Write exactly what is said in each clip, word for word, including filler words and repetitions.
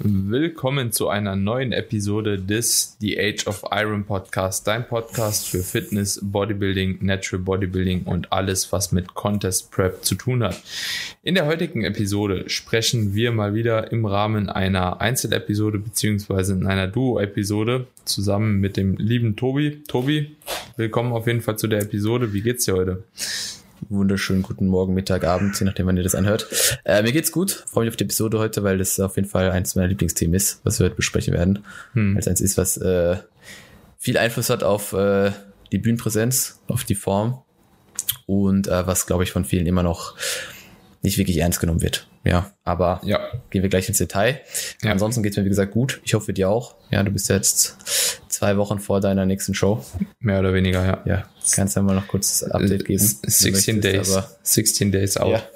Willkommen zu einer neuen Episode des The Age of Iron Podcast, dein Podcast für Fitness, Bodybuilding, Natural Bodybuilding und alles, was mit Contest Prep zu tun hat. In der heutigen Episode sprechen wir mal wieder im Rahmen einer Einzelepisode beziehungsweise in einer Duo-Episode zusammen mit dem lieben Tobi. Tobi, willkommen auf jeden Fall zu der Episode. Wie geht's dir heute? Wunderschönen guten Morgen, Mittag, Abend, je nachdem, wann ihr das anhört. Äh, mir geht's gut, freue mich auf die Episode heute, weil das auf jeden Fall eins meiner Lieblingsthemen ist, was wir heute besprechen werden. Hm. Weil es eins ist, was äh, viel Einfluss hat auf äh, die Bühnenpräsenz, auf die Form und äh, was, glaube ich, von vielen immer noch nicht wirklich ernst genommen wird. Ja, aber ja. Gehen wir gleich ins Detail. Ja. Ansonsten geht's mir, wie gesagt, gut. Ich hoffe, dir auch. Ja, du bist jetzt zwei Wochen vor deiner nächsten Show. Mehr oder weniger, ja. Ja, kannst du mal noch kurz das Update geben? sechzehn Days. Aber sechzehn Days out. Ja.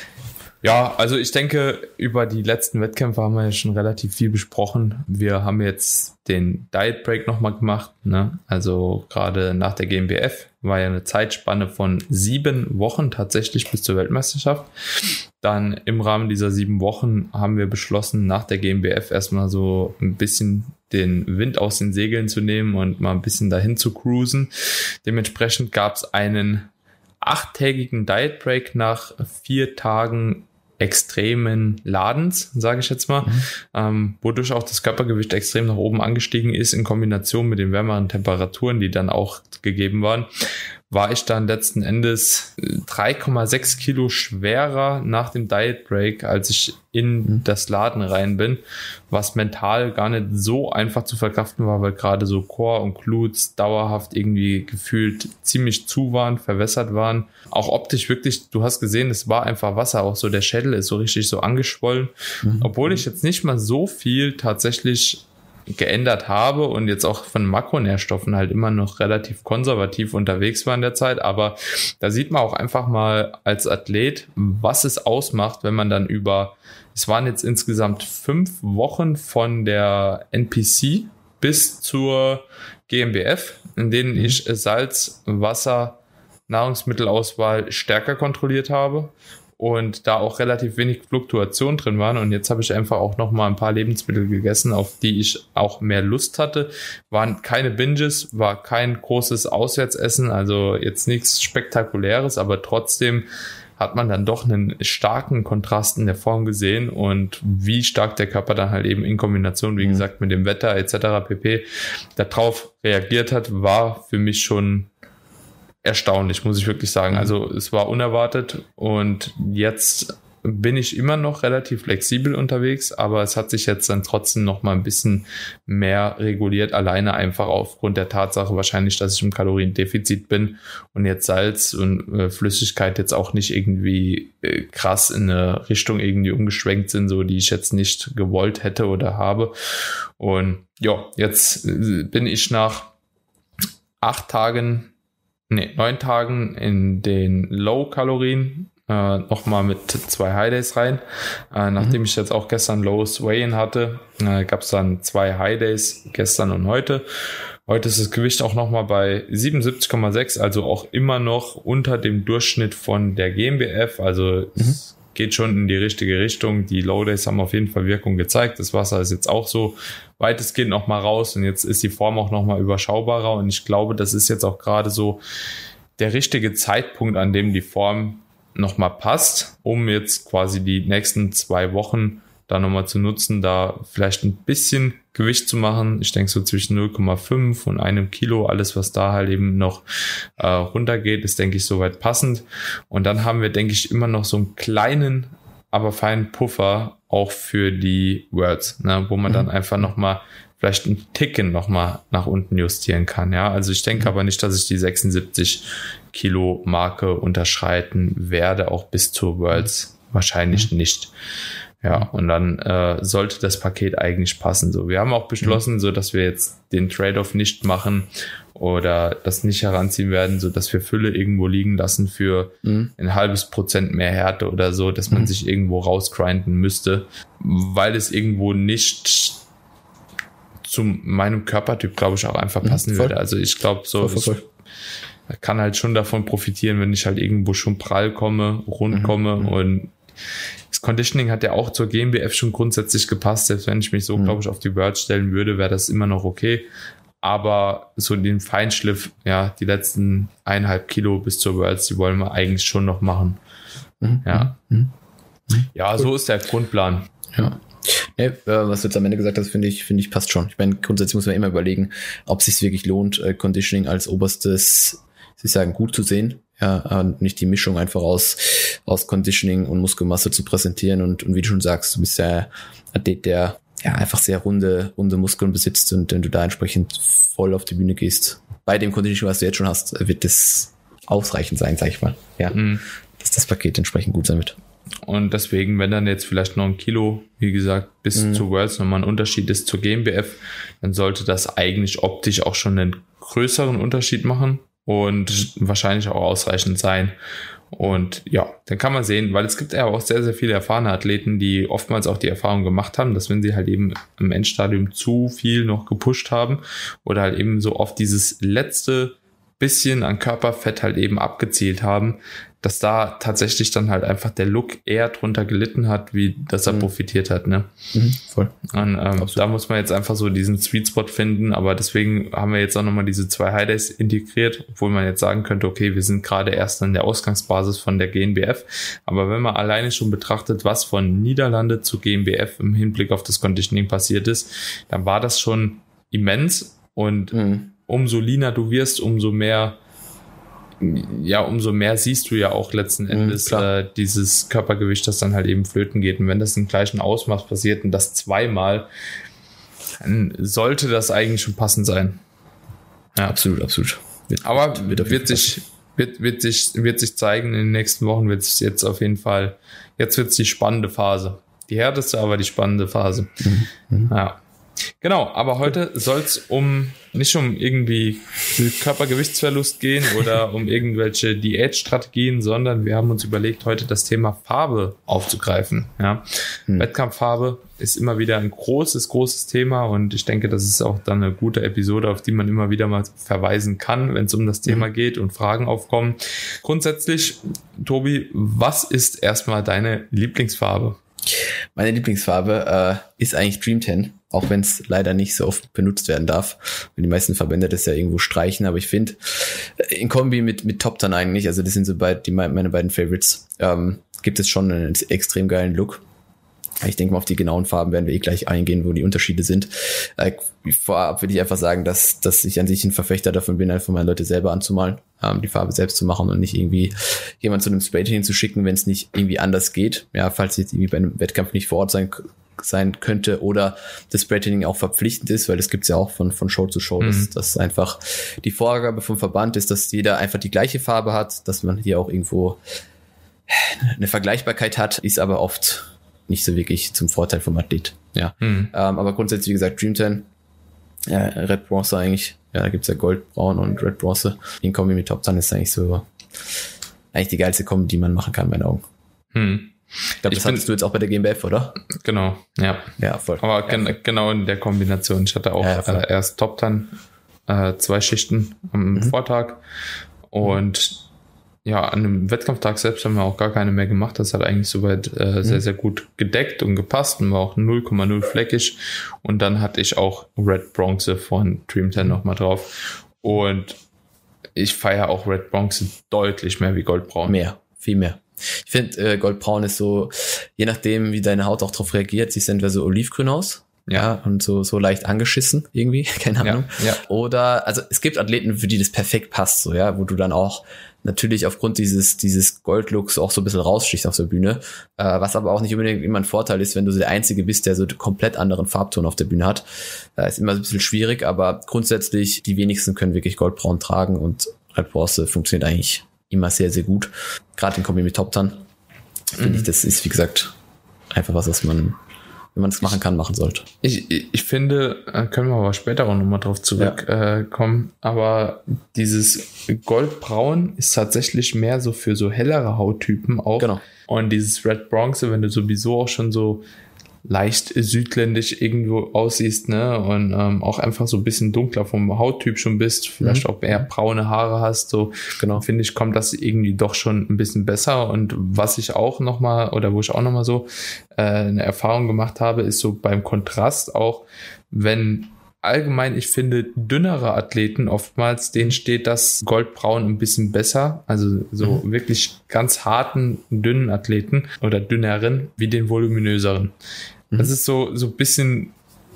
Ja, also ich denke, über die letzten Wettkämpfe haben wir ja schon relativ viel besprochen. Wir haben jetzt den Diet Break nochmal gemacht, ne? Also gerade nach der G M B F war ja eine Zeitspanne von sieben Wochen tatsächlich bis zur Weltmeisterschaft. Dann im Rahmen dieser sieben Wochen haben wir beschlossen, nach der G M B F erstmal so ein bisschen den Wind aus den Segeln zu nehmen und mal ein bisschen dahin zu cruisen. Dementsprechend gab es einen achttägigen Diet Break nach vier Tagen extremen Ladens, sage ich jetzt mal, mhm. ähm, wodurch auch das Körpergewicht extrem nach oben angestiegen ist in Kombination mit den wärmeren Temperaturen, die dann auch gegeben waren, war ich dann letzten Endes drei Komma sechs Kilo schwerer nach dem Diet Break, als ich in mhm. das Laden rein bin, was mental gar nicht so einfach zu verkraften war, weil gerade so Core und Glutes dauerhaft irgendwie gefühlt ziemlich zu waren, verwässert waren. Auch optisch wirklich, du hast gesehen, es war einfach Wasser, auch so der Schädel ist so richtig so angeschwollen, mhm. obwohl ich jetzt nicht mal so viel tatsächlich geändert habe und jetzt auch von Makronährstoffen halt immer noch relativ konservativ unterwegs war in der Zeit, aber da sieht man auch einfach mal als Athlet, was es ausmacht, wenn man dann über, es waren jetzt insgesamt fünf Wochen von der N P C bis zur G M B F, in denen ich Salz, Wasser, Nahrungsmittelauswahl stärker kontrolliert habe und da auch relativ wenig Fluktuation drin waren. Und jetzt habe ich einfach auch noch mal ein paar Lebensmittel gegessen, auf die ich auch mehr Lust hatte. Waren keine Binges, war kein großes Auswärtsessen, also jetzt nichts Spektakuläres, aber trotzdem hat man dann doch einen starken Kontrast in der Form gesehen und wie stark der Körper dann halt eben in Kombination, wie gesagt, mit dem Wetter et cetera pp. darauf reagiert hat, war für mich schon erstaunlich, muss ich wirklich sagen. Also es war unerwartet und jetzt bin ich immer noch relativ flexibel unterwegs, aber es hat sich jetzt dann trotzdem noch mal ein bisschen mehr reguliert, alleine einfach aufgrund der Tatsache wahrscheinlich, dass ich im Kaloriendefizit bin und jetzt Salz und äh, Flüssigkeit jetzt auch nicht irgendwie äh, krass in eine Richtung irgendwie umgeschwenkt sind, so die ich jetzt nicht gewollt hätte oder habe. Und ja, jetzt äh, bin ich nach acht Tagen Nee, neun Tagen in den Low-Kalorien äh, nochmal mit zwei High Days rein. Äh, nachdem mhm. ich jetzt auch gestern Low Weigh-In hatte, äh, gab es dann zwei High Days, gestern und heute. Heute ist das Gewicht auch nochmal bei siebenundsiebzig Komma sechs, also auch immer noch unter dem Durchschnitt von der G M B F. Also mhm. es geht schon in die richtige Richtung. Die Low Days haben auf jeden Fall Wirkung gezeigt. Das Wasser ist jetzt auch so weitestgehend noch mal raus und jetzt ist die Form auch noch mal überschaubarer und ich glaube, das ist jetzt auch gerade so der richtige Zeitpunkt, an dem die Form noch mal passt, um jetzt quasi die nächsten zwei Wochen da noch mal zu nutzen, da vielleicht ein bisschen Gewicht zu machen. Ich denke so zwischen null Komma fünf und einem Kilo, alles was da halt eben noch äh, runtergeht, ist denke ich soweit passend und dann haben wir denke ich immer noch so einen kleinen, aber feinen Puffer auch für die Worlds, ne, wo man mhm. dann einfach nochmal vielleicht einen Ticken nochmal nach unten justieren kann. Ja, also ich denke mhm. aber nicht, dass ich die sechsundsiebzig Kilo Marke unterschreiten werde, auch bis zur Worlds mhm. wahrscheinlich mhm. nicht. Ja, und dann äh, sollte das Paket eigentlich passen. So, wir haben auch beschlossen, mhm. so dass wir jetzt den Trade-off nicht machen oder das nicht heranziehen werden, so dass wir Fülle irgendwo liegen lassen für mhm. ein halbes Prozent mehr Härte oder so, dass man mhm. sich irgendwo rausgrinden müsste, weil es irgendwo nicht zu meinem Körpertyp, glaube ich, auch einfach passen mhm, würde. Also ich glaube so, voll, voll, voll. Ich kann halt schon davon profitieren, wenn ich halt irgendwo schon prall komme, rund komme mhm. und es Conditioning hat ja auch zur G m B F schon grundsätzlich gepasst. Selbst wenn ich mich so, mhm. glaube ich, auf die Worlds stellen würde, wäre das immer noch okay. Aber so den Feinschliff, ja, die letzten eineinhalb Kilo bis zur Worlds, die wollen wir eigentlich schon noch machen. Mhm. Ja, mhm. ja cool. So ist der Grundplan. Ja. Nee, was du jetzt am Ende gesagt hast, finde ich, finde ich passt schon. Ich meine, grundsätzlich muss man immer überlegen, ob es sich wirklich lohnt, Conditioning als oberstes, sie sagen, gut zu sehen. Ja, und nicht die Mischung einfach aus, aus Conditioning und Muskelmasse zu präsentieren. Und, und wie du schon sagst, du bist ja Athlet, der ja einfach sehr runde, runde Muskeln besitzt, und wenn du da entsprechend voll auf die Bühne gehst, bei dem Conditioning, was du jetzt schon hast, wird das ausreichend sein, sag ich mal. Ja, mhm. dass das Paket entsprechend gut sein wird. Und deswegen, wenn dann jetzt vielleicht noch ein Kilo, wie gesagt, bis mhm. zu Worlds nochmal ein Unterschied ist zur G m B F, dann sollte das eigentlich optisch auch schon einen größeren Unterschied machen und wahrscheinlich auch ausreichend sein. Und ja, dann kann man sehen, weil es gibt ja auch sehr, sehr viele erfahrene Athleten, die oftmals auch die Erfahrung gemacht haben, dass wenn sie halt eben im Endstadium zu viel noch gepusht haben oder halt eben so auf dieses letzte bisschen an Körperfett halt eben abgezielt haben, dass da tatsächlich dann halt einfach der Look eher drunter gelitten hat, wie dass er mhm. profitiert hat, ne? Mhm, voll. Und ähm, da muss man jetzt einfach so diesen Sweet Spot finden, aber deswegen haben wir jetzt auch nochmal diese zwei High Days integriert, obwohl man jetzt sagen könnte, okay, wir sind gerade erst an der Ausgangsbasis von der G n B F, aber wenn man alleine schon betrachtet, was von Niederlande zu G n B F im Hinblick auf das Conditioning passiert ist, dann war das schon immens, und mhm. umso leaner du wirst, umso mehr ja, umso mehr siehst du ja auch letzten Endes mhm, äh, dieses Körpergewicht, das dann halt eben flöten geht. Und wenn das im gleichen Ausmaß passiert und das zweimal, dann sollte das eigentlich schon passend sein. Ja, absolut, absolut. Wird, Aber wird, wird sich, wird, wird sich, wird sich zeigen, in den nächsten Wochen wird es jetzt auf jeden Fall, jetzt wird es die spannende Phase. Die härteste, aber die spannende Phase. Mhm, mhm. Ja. Genau, aber heute soll es um nicht um irgendwie Körpergewichtsverlust gehen oder um irgendwelche Diätstrategien, sondern wir haben uns überlegt, heute das Thema Farbe aufzugreifen. Ja. Hm. Wettkampffarbe ist immer wieder ein großes, großes Thema, und ich denke, das ist auch dann eine gute Episode, auf die man immer wieder mal verweisen kann, wenn es um das Thema hm. geht und Fragen aufkommen. Grundsätzlich, Tobi, was ist erstmal deine Lieblingsfarbe? Meine Lieblingsfarbe äh, ist eigentlich Dream Tan, auch wenn es leider nicht so oft benutzt werden darf. Die meisten Verbände das ja irgendwo streichen, aber ich finde, in Kombi mit mit Top Tan eigentlich, also das sind so beid, die, meine beiden Favorites, ähm, gibt es schon einen extrem geilen Look. Ich denke mal, auf die genauen Farben werden wir eh gleich eingehen, wo die Unterschiede sind. Äh, vorab würde ich einfach sagen, dass dass ich an sich ein Verfechter davon bin, einfach mal Leute selber anzumalen, ähm, die Farbe selbst zu machen und nicht irgendwie jemand zu einem Spraytan zu schicken, wenn es nicht irgendwie anders geht. Ja, falls jetzt irgendwie bei einem Wettkampf nicht vor Ort sein sein könnte oder das Spraytanning auch verpflichtend ist, weil das gibt's ja auch von von Show zu Show, mhm. dass, dass einfach die Vorgabe vom Verband ist, dass jeder einfach die gleiche Farbe hat, dass man hier auch irgendwo eine Vergleichbarkeit hat, ist aber oft nicht so wirklich zum Vorteil vom Athlet. Ja, mhm. ähm, aber grundsätzlich, wie gesagt, Dream Tan, ja, Red Bronze eigentlich, ja, da gibt's ja Gold, Braun und Red Bronze. In Kombi mit Top Tan ist eigentlich so eigentlich die geilste Kombi, die man machen kann, in meinen Augen. Mhm. Ich glaube, das ich hattest bin, du jetzt auch bei der G m B F, oder? Genau, ja. Ja, voll. Aber ja, gen- voll. genau in der Kombination. Ich hatte auch ja, äh, erst Top Tan, äh, zwei Schichten am mhm. Vortag, und ja, an dem Wettkampftag selbst haben wir auch gar keine mehr gemacht. Das hat eigentlich soweit äh, mhm. sehr, sehr gut gedeckt und gepasst und war auch null Komma null fleckig. Und dann hatte ich auch Red Bronze von Dream Tan nochmal drauf. Und ich feiere auch Red Bronze deutlich mehr wie Goldbraun. Mehr, viel mehr. Ich finde, äh, Goldbraun ist so, je nachdem, wie deine Haut auch drauf reagiert, sieht es entweder so olivgrün aus. Ja. ja, und so, so leicht angeschissen irgendwie, keine Ahnung. Ja, ja. Oder, also es gibt Athleten, für die das perfekt passt, so, ja, wo du dann auch natürlich aufgrund dieses, dieses Goldlooks auch so ein bisschen rausstichst auf der Bühne, äh, was aber auch nicht unbedingt immer ein Vorteil ist, wenn du der Einzige bist, der so einen komplett anderen Farbton auf der Bühne hat. Äh, ist immer so ein bisschen schwierig, aber grundsätzlich, die wenigsten können wirklich Goldbraun tragen, und Red Bronze funktioniert eigentlich immer sehr, sehr gut. Gerade in Kombi mit Top Tan, finde mhm. ich, das ist, wie gesagt, einfach was, was man, wenn man es machen kann, machen sollte. Ich, ich, ich finde, können wir aber später auch nochmal drauf zurückkommen, ja. äh, aber dieses Goldbraun ist tatsächlich mehr so für so hellere Hauttypen auch. Genau. Und dieses Red Bronze, wenn du sowieso auch schon so leicht südländisch irgendwo aussiehst, ne, und ähm, auch einfach so ein bisschen dunkler vom Hauttyp schon bist, vielleicht mhm. auch eher braune Haare hast, so, genau, finde ich, kommt das irgendwie doch schon ein bisschen besser. Und was ich auch nochmal, oder wo ich auch nochmal so äh, eine Erfahrung gemacht habe, ist so beim Kontrast auch, wenn allgemein, ich finde, dünnere Athleten oftmals, denen steht das Goldbraun ein bisschen besser. Also so mhm. wirklich ganz harten, dünnen Athleten oder dünneren wie den voluminöseren. Mhm. Das ist so, so ein bisschen,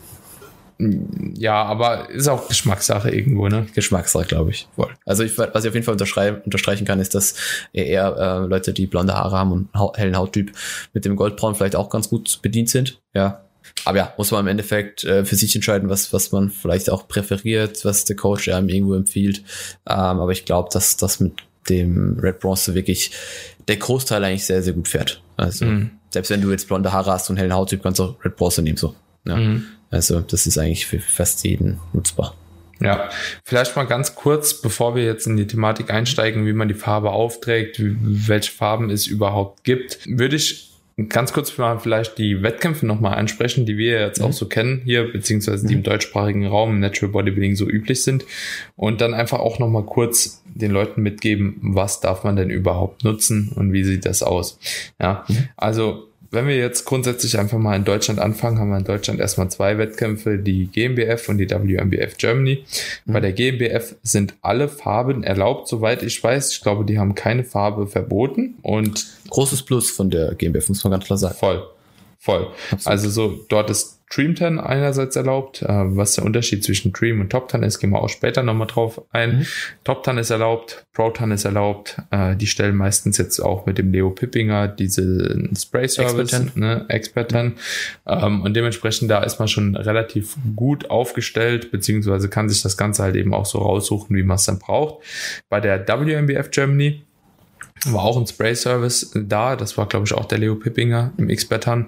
ja, aber ist auch Geschmackssache irgendwo, ne? Geschmackssache, glaube ich. Voll. Also ich, was ich auf jeden Fall unterstreichen kann, ist, dass eher äh, Leute, die blonde Haare haben und hau- hellen Hauttyp mit dem Goldbraun vielleicht auch ganz gut bedient sind. Ja. Aber ja, muss man im Endeffekt äh, für sich entscheiden, was was man vielleicht auch präferiert, was der Coach einem irgendwo empfiehlt. Ähm, aber ich glaube, dass das mit dem Red Bronze wirklich der Großteil eigentlich sehr, sehr gut fährt. Also mhm. selbst wenn du jetzt blonde Haare hast und hellen Hauttyp, kannst du auch Red Bronze nehmen. So. Ja. Mhm. Also das ist eigentlich für fast jeden nutzbar. Ja, vielleicht mal ganz kurz, bevor wir jetzt in die Thematik einsteigen, wie man die Farbe aufträgt, welche Farben es überhaupt gibt, würde ich ganz kurz mal vielleicht die Wettkämpfe nochmal ansprechen, die wir jetzt mhm. auch so kennen hier, beziehungsweise die im deutschsprachigen Raum im Natural Bodybuilding so üblich sind. Und dann einfach auch nochmal kurz den Leuten mitgeben, was darf man denn überhaupt nutzen und wie sieht das aus. Ja, mhm. also wenn wir jetzt grundsätzlich einfach mal in Deutschland anfangen, haben wir in Deutschland erstmal zwei Wettkämpfe, die G M B F und die W M B F Germany. Mhm. Bei der G M B F sind alle Farben erlaubt, soweit ich weiß. Ich glaube, die haben keine Farbe verboten. Und großes Plus von der G M B F, muss man ganz klar sagen. Voll, voll. Absolut. Also so, dort ist Dream Tan einerseits erlaubt. Äh, was der Unterschied zwischen Dream und Top Tan ist, gehen wir auch später nochmal drauf ein. Mhm. Top Tan ist erlaubt, Pro Tan ist erlaubt. Äh, die stellen meistens jetzt auch mit dem Leo Pippinger diese Spray-Service, Expert ne, Expert Tan. Ähm, und dementsprechend da ist man schon relativ gut aufgestellt, beziehungsweise kann sich das Ganze halt eben auch so raussuchen, wie man es dann braucht. Bei der W M B F Germany war auch ein Spray-Service da. Das war, glaube ich, auch der Leo Pippinger im Expert Tan.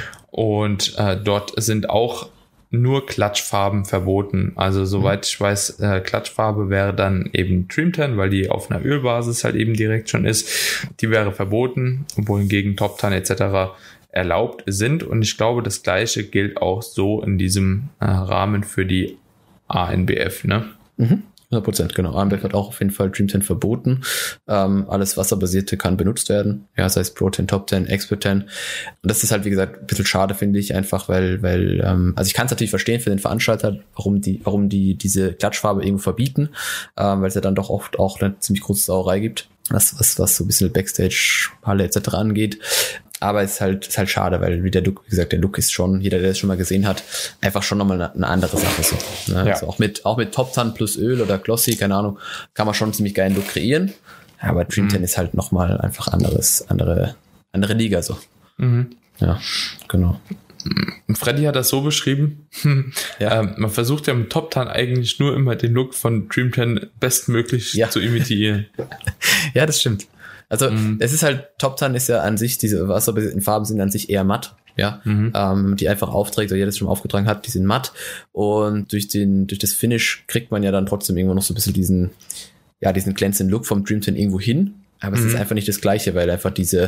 Und äh, dort sind auch nur Klatschfarben verboten. Also soweit ich weiß, äh, Klatschfarbe wäre dann eben Dream Tan, weil die auf einer Ölbasis halt eben direkt schon ist. Die wäre verboten, wohingegen Top Tan et cetera erlaubt sind. Und ich glaube, das Gleiche gilt auch so in diesem äh, Rahmen für die A N B F, ne? Mhm. hundert Prozent, genau. A N B F hat auch auf jeden Fall Dream Tan verboten. Ähm, alles Wasserbasierte kann benutzt werden. Ja, das heißt Pro Tan, Top Tan, Expert Tan. Und das ist halt, wie gesagt, ein bisschen schade, finde ich, einfach, weil, weil, ähm, also ich kann es natürlich verstehen für den Veranstalter, warum die, warum die diese Klatschfarbe irgendwo verbieten, ähm, weil es ja dann doch oft auch eine ziemlich große Sauerei gibt, was, was, was so ein bisschen Backstage, Halle et cetera angeht. Aber es ist halt, ist halt schade, weil wie der Look, wie gesagt, der Look ist schon, jeder, der es schon mal gesehen hat, einfach schon nochmal eine, eine andere Sache. So, ne? Ja. Also auch mit, auch mit Top Tan plus Öl oder Glossy, keine Ahnung, kann man schon einen ziemlich geilen Look kreieren. Aber Dream Tan mhm. ist halt nochmal einfach anderes, andere, andere Liga, so. Mhm. Ja, genau. Freddy hat das so beschrieben, ja. ähm, man versucht ja mit Top Tan eigentlich nur immer den Look von Dream Tan bestmöglich ja. zu imitieren. Ja, das stimmt. Also mhm. es ist halt, Top Tan ist ja an sich, diese wasserbasierten Farben sind an sich eher matt, ja, mhm. ähm, die einfach aufträgt, oder jeder das schon aufgetragen hat, die sind matt und durch den, durch das Finish kriegt man ja dann trotzdem irgendwo noch so ein bisschen diesen, ja, diesen glänzenden Look vom Dream Tan irgendwo hin, aber mhm. es ist einfach nicht das Gleiche, weil einfach diese,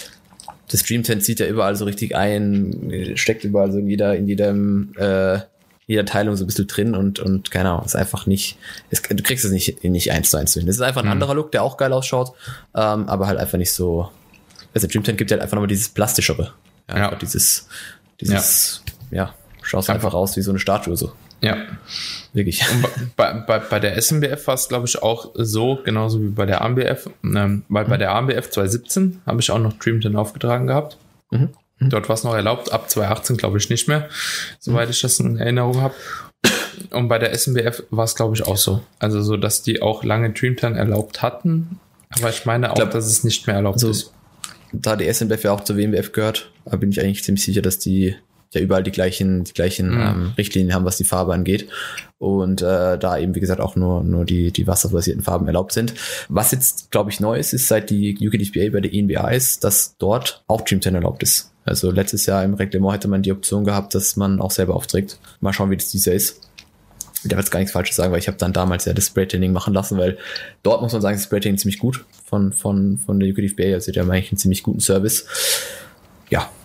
das Dream Tan zieht ja überall so richtig ein, steckt überall so in jeder, in jedem, äh, jeder Teilung so ein bisschen drin und, und keine Ahnung, ist einfach nicht, es, du kriegst es nicht, nicht eins zu eins hin. Das ist einfach ein mhm. anderer Look, der auch geil ausschaut, ähm, aber halt einfach nicht so, also Dream Tan gibt halt einfach nochmal dieses Plastischere. Ja, ja. Dieses, dieses, ja, ja schaust einfach aus wie so eine Statue, so. Ja. Wirklich. Und bei, bei, bei der S M B F war es, glaube ich, auch so, genauso wie bei der A M B F, ähm, weil mhm. bei der A M B F zwanzig siebzehn habe ich auch noch Dream Tan aufgetragen gehabt. Mhm. Dort war es noch erlaubt, ab zwanzig achtzehn glaube ich nicht mehr, soweit ich das in Erinnerung habe. Und bei der S M B F war es, glaube ich, auch so. Also so, dass die auch lange Dream Tan erlaubt hatten, aber ich meine auch, ich glaub, dass es nicht mehr erlaubt also, ist. Da die S M B F ja auch zur W M B F gehört, bin ich eigentlich ziemlich sicher, dass die ja überall die gleichen, die gleichen mhm. ähm, Richtlinien haben, was die Farbe angeht. Und äh, da eben, wie gesagt, auch nur nur die die wasserbasierten Farben erlaubt sind. Was jetzt, glaube ich, neu ist, ist seit die U K D P A bei der E N B A ist, dass dort auch Dream Tan erlaubt ist. Also letztes Jahr im Reglement hätte man die Option gehabt, dass man auch selber aufträgt. Mal schauen, wie das dieses Jahr ist. Ich darf jetzt gar nichts Falsches sagen, weil ich habe dann damals ja das Spray-Training machen lassen, weil dort muss man sagen, das Spray-Training ziemlich gut von von von der U K D P A. Also die haben eigentlich einen ziemlich guten Service. Ja,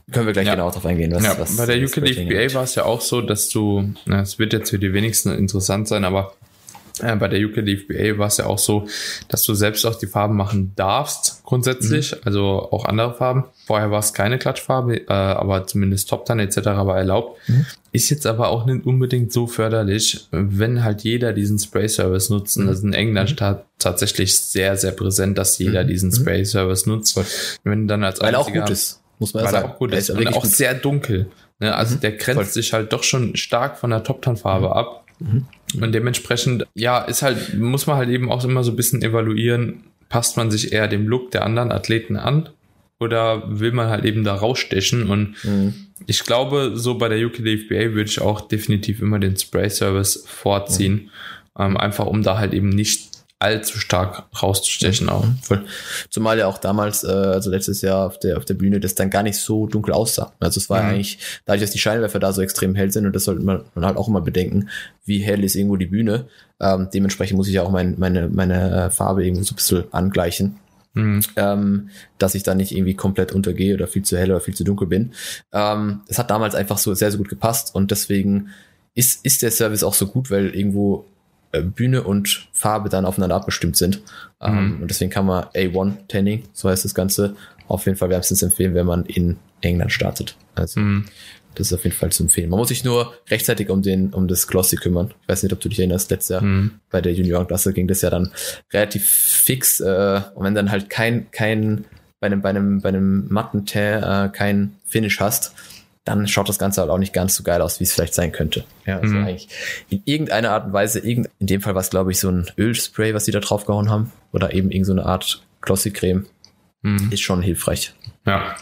Können wir gleich ja. genau darauf eingehen. Was, ja, was bei der U K Leaf B A war es ja auch so, dass du, na, es wird jetzt für die wenigsten interessant sein, aber äh, bei der U K Leaf B A war es ja auch so, dass du selbst auch die Farben machen darfst, grundsätzlich, mhm. also auch andere Farben. Vorher war es keine Klatschfarbe, äh, aber zumindest Top-Tan et cetera war erlaubt. Mhm. Ist jetzt aber auch nicht unbedingt so förderlich, wenn halt jeder diesen Spray-Service nutzt. Mhm. Das ist in England mhm. ta- tatsächlich sehr, sehr präsent, dass jeder mhm. diesen Spray-Service nutzt. Wenn dann als Weil einziger, auch gut ist, muss man ja sagen. Auch gut ist und auch gut. Sehr dunkel. Ne? Also mhm. der grenzt Voll. sich halt doch schon stark von der Top-Tan-Farbe mhm. ab. Mhm. Und dementsprechend, ja, ist halt, muss man halt eben auch immer so ein bisschen evaluieren, passt man sich eher dem Look der anderen Athleten an oder will man halt eben da rausstechen? Und mhm. ich glaube, so bei der U K Leaf B A würde ich auch definitiv immer den Spray-Service vorziehen, mhm. ähm, einfach um da halt eben nicht allzu stark rauszustechen auch. Voll. Zumal ja auch damals, äh, also letztes Jahr auf der auf der Bühne, das dann gar nicht so dunkel aussah. Also es war mhm. eigentlich, dadurch, dass die Scheinwerfer da so extrem hell sind, und das sollte man, man halt auch immer bedenken, wie hell ist irgendwo die Bühne. Ähm, dementsprechend muss ich ja auch mein, meine meine Farbe irgendwo so ein bisschen angleichen. Mhm. Ähm, dass ich da nicht irgendwie komplett untergehe oder viel zu hell oder viel zu dunkel bin. Ähm, es hat damals einfach so sehr, sehr gut gepasst, und deswegen ist ist der Service auch so gut, weil irgendwo Bühne und Farbe dann aufeinander abgestimmt sind. Mhm. Um, und deswegen kann man A eins Tanning, so heißt das Ganze, auf jeden Fall wärmstens empfehlen, wenn man in England startet. Also mhm. das ist auf jeden Fall zu empfehlen. Man muss sich nur rechtzeitig um den um das Glossy kümmern. Ich weiß nicht, ob du dich erinnerst, letztes Jahr mhm. bei der Juniorenklasse ging das ja dann relativ fix. Äh, und wenn dann halt kein kein bei einem bei einem bei einem matten Tan äh, kein Finish hast, dann schaut das Ganze halt auch nicht ganz so geil aus, wie es vielleicht sein könnte. Ja, also mhm. eigentlich in irgendeiner Art und Weise, irgend, in dem Fall war es, glaube ich, so ein Ölspray, was die da draufgehauen haben, oder eben irgend so eine Art Glossy-Creme, mhm. ist schon hilfreich. Ja,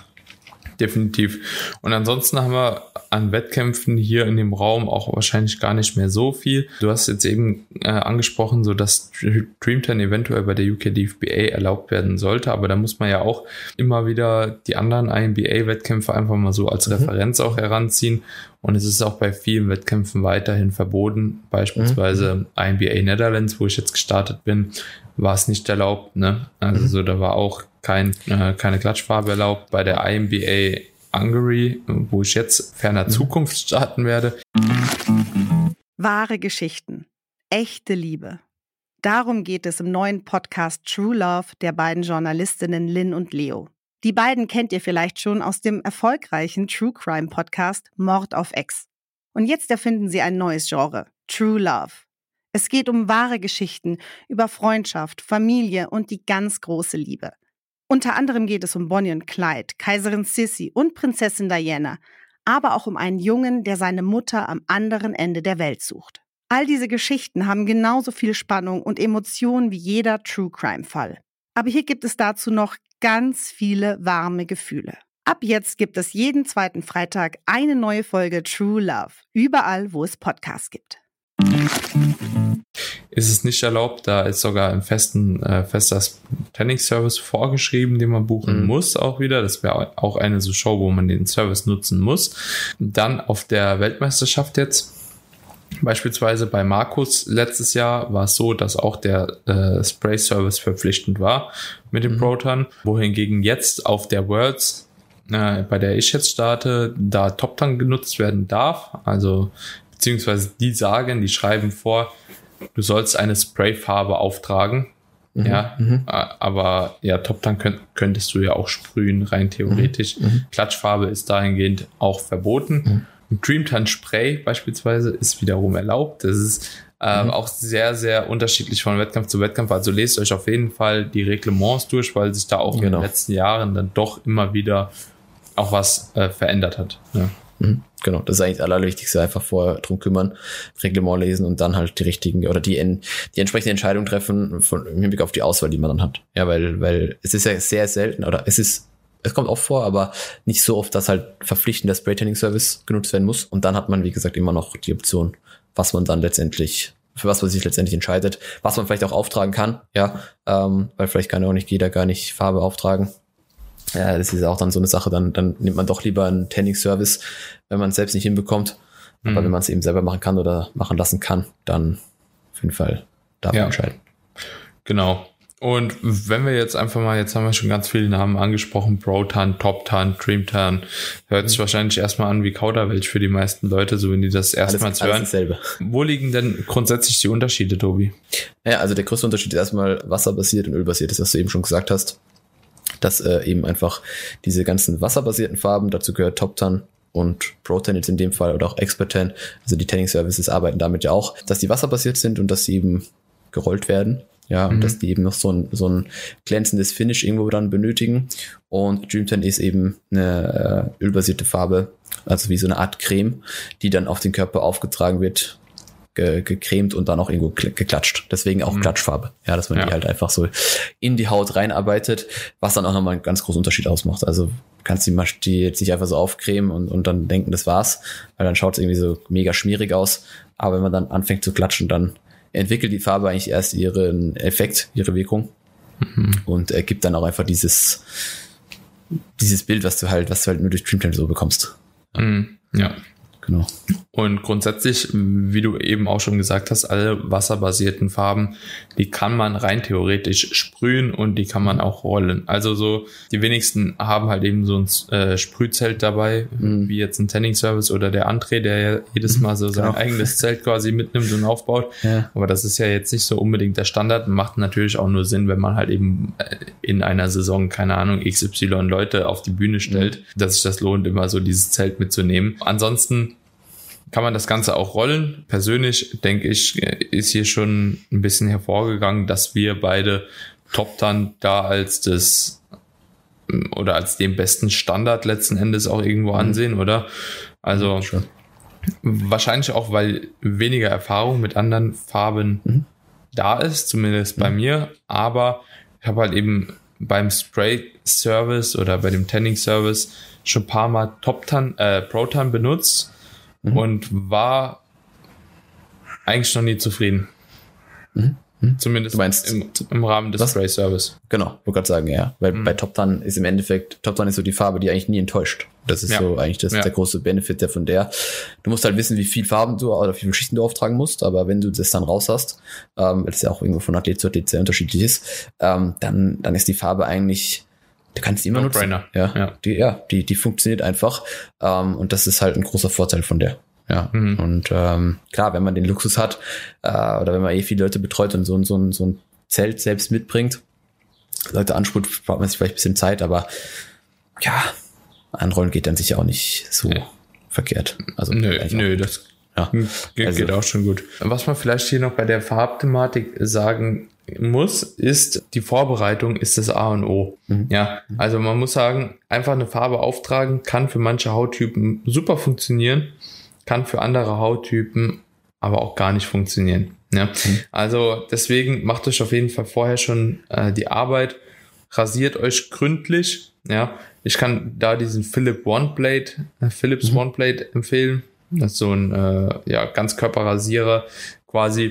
definitiv. Und ansonsten haben wir an Wettkämpfen hier in dem Raum auch wahrscheinlich gar nicht mehr so viel. Du hast jetzt eben äh, angesprochen, so dass Dreamtan eventuell bei der U K Leaf B A erlaubt werden sollte, aber da muss man ja auch immer wieder die anderen I N B A-Wettkämpfe einfach mal so als mhm. Referenz auch heranziehen. Und es ist auch bei vielen Wettkämpfen weiterhin verboten. Beispielsweise mhm. I N B A Netherlands, wo ich jetzt gestartet bin, war es nicht erlaubt. Ne? Also mhm. so, da war auch kein, äh, keine Klatschfarbe erlaubt. Bei der I N B A Hungary, wo ich jetzt ferner Zukunft starten werde. Wahre Geschichten. Echte Liebe. Darum geht es im neuen Podcast True Love der beiden Journalistinnen Lynn und Leo. Die beiden kennt ihr vielleicht schon aus dem erfolgreichen True Crime Podcast Mord auf Ex. Und jetzt erfinden sie ein neues Genre, True Love. Es geht um wahre Geschichten über Freundschaft, Familie und die ganz große Liebe. Unter anderem geht es um Bonnie und Clyde, Kaiserin Sissi und Prinzessin Diana, aber auch um einen Jungen, der seine Mutter am anderen Ende der Welt sucht. All diese Geschichten haben genauso viel Spannung und Emotionen wie jeder True-Crime-Fall. Aber hier gibt es dazu noch ganz viele warme Gefühle. Ab jetzt gibt es jeden zweiten Freitag eine neue Folge True Love, überall, wo es Podcasts gibt. Ist es nicht erlaubt, da ist sogar ein festen, äh, fester Tanning-Service vorgeschrieben, den man buchen mhm. muss auch wieder. Das wäre auch eine so Show, wo man den Service nutzen muss. Dann auf der Weltmeisterschaft jetzt, beispielsweise bei Markus letztes Jahr, war es so, dass auch der äh, Spray-Service verpflichtend war mit dem mhm. Pro-Tan, wohingegen jetzt auf der Worlds, äh, bei der ich jetzt starte, da Top-Tan genutzt werden darf. Also beziehungsweise die sagen, die schreiben vor, du sollst eine Sprayfarbe auftragen, mhm, ja, mhm. aber ja, Top-Tan könnt, könntest du ja auch sprühen, rein theoretisch. Mhm, Klatschfarbe ist dahingehend auch verboten. Mhm. Dreamtan Spray beispielsweise ist wiederum erlaubt. Das ist äh, mhm. auch sehr, sehr unterschiedlich von Wettkampf zu Wettkampf. Also lest euch auf jeden Fall die Reglements durch, weil sich da auch genau. in den letzten Jahren dann doch immer wieder auch was äh, verändert hat. Ja. Genau, das ist eigentlich das Allerwichtigste, einfach vorher drum kümmern, Reglement lesen und dann halt die richtigen oder die, die entsprechende Entscheidung treffen von, im Hinblick auf die Auswahl, die man dann hat. Ja, weil, weil es ist ja sehr selten, oder es ist, es kommt oft vor, aber nicht so oft, dass halt verpflichtender Spray-Tanning-Service genutzt werden muss. Und dann hat man, wie gesagt, immer noch die Option, was man dann letztendlich, für was man sich letztendlich entscheidet, was man vielleicht auch auftragen kann, ja, ähm, weil vielleicht kann ja auch nicht jeder gar nicht Farbe auftragen. Ja, das ist auch dann so eine Sache, dann, dann nimmt man doch lieber einen Tanning-Service, wenn man es selbst nicht hinbekommt. Aber mhm. wenn man es eben selber machen kann oder machen lassen kann, dann auf jeden Fall darf man ja. entscheiden. Genau. Und wenn wir jetzt einfach mal, jetzt haben wir schon ganz viele Namen angesprochen, Pro-Tan, Top-Tan, Dream-Tan, hört sich wahrscheinlich erstmal an wie Kauderwelsch für die meisten Leute, so wenn die das erstmals hören. Alles dasselbe. Wo liegen denn grundsätzlich die Unterschiede, Tobi? Ja, also der größte Unterschied ist erstmal wasserbasiert und ölbasiert, das was du eben schon gesagt hast. Dass äh, eben einfach diese ganzen wasserbasierten Farben, dazu gehört Top-Tan und Pro-Tan jetzt in dem Fall oder auch Expert-Tan, also die Tanning Services arbeiten damit ja auch, dass die wasserbasiert sind und dass sie eben gerollt werden. Ja, und mhm. dass die eben noch so ein, so ein glänzendes Finish irgendwo dann benötigen. Und Dream Tan ist eben eine äh, ölbasierte Farbe, also wie so eine Art Creme, die dann auf den Körper aufgetragen wird, ge- gecremt und dann auch irgendwo kl- geklatscht. Deswegen auch mhm. Klatschfarbe. Ja, dass man ja. die halt einfach so in die Haut reinarbeitet, was dann auch nochmal einen ganz großen Unterschied ausmacht. Also kannst du die jetzt nicht einfach so aufcremen und, und dann denken, das war's, weil dann schaut es irgendwie so mega schmierig aus. Aber wenn man dann anfängt zu klatschen, dann entwickelt die Farbe eigentlich erst ihren Effekt, ihre Wirkung mhm. und äh, gibt dann auch einfach dieses dieses Bild, was du halt, was du halt nur durch Dream Tan so bekommst. Mhm. Ja. Genau. Und grundsätzlich, wie du eben auch schon gesagt hast, alle wasserbasierten Farben, die kann man rein theoretisch sprühen und die kann man auch rollen. Also so, die wenigsten haben halt eben so ein äh, Sprühzelt dabei, mhm. wie jetzt ein Tanning Service oder der André, der ja jedes Mal so sein genau. eigenes Zelt quasi mitnimmt und aufbaut. Ja. Aber das ist ja jetzt nicht so unbedingt der Standard und macht natürlich auch nur Sinn, wenn man halt eben in einer Saison, keine Ahnung, X Y Leute auf die Bühne stellt, mhm. dass sich das lohnt, immer so dieses Zelt mitzunehmen. Ansonsten kann man das Ganze auch rollen. Persönlich denke ich, ist hier schon ein bisschen hervorgegangen, dass wir beide Top-Tan da als das oder als den besten Standard letzten Endes auch irgendwo ansehen, oder? Also ja, wahrscheinlich auch, weil weniger Erfahrung mit anderen Farben mhm. da ist, zumindest mhm. bei mir. Aber ich habe halt eben beim Spray-Service oder bei dem Tanning-Service schon ein paar Mal Top-Tan, äh, Pro-Tan benutzt. Mhm. Und war eigentlich noch nie zufrieden. Mhm. Mhm. Zumindest du meinst, im, im Rahmen des Spray-Service. Genau, wollte gerade sagen, ja. Weil mhm. bei Top-Tan ist im Endeffekt, Top-Tan ist so die Farbe, die eigentlich nie enttäuscht. Das ist ja. so eigentlich das, ja. der große Benefit der von der. Du musst halt wissen, wie viel Farben du oder wie viele Schichten du auftragen musst, aber wenn du das dann raus hast, ähm, weil es ja auch irgendwo von Athlet zu Athlet sehr unterschiedlich ist, ähm, dann, dann ist die Farbe eigentlich, du kannst die immer no nutzen. Brainer. Ja, ja. Die, ja, die, die funktioniert einfach. Ähm, und das ist halt ein großer Vorteil von der. Ja. Mhm. Und ähm, klar, wenn man den Luxus hat, äh, oder wenn man eh viele Leute betreut und so, so, ein, so ein Zelt selbst mitbringt, Leute ansprüht, braucht man sich vielleicht ein bisschen Zeit, aber ja, anrollen geht dann sicher auch nicht so nee. verkehrt. Also nö, nö, das ja. geht, also, geht auch schon gut. Was man vielleicht hier noch bei der Farbthematik sagen muss, ist, die Vorbereitung ist das A und O. Mhm. Ja, also man muss sagen, einfach eine Farbe auftragen kann für manche Hauttypen super funktionieren, kann für andere Hauttypen aber auch gar nicht funktionieren. Ja, mhm. also deswegen macht euch auf jeden Fall vorher schon äh, die Arbeit, rasiert euch gründlich. Ja, ich kann da diesen Philip One Blade, äh, Philips mhm. One Blade empfehlen. Das ist so ein äh, ja, Ganzkörperrasierer quasi.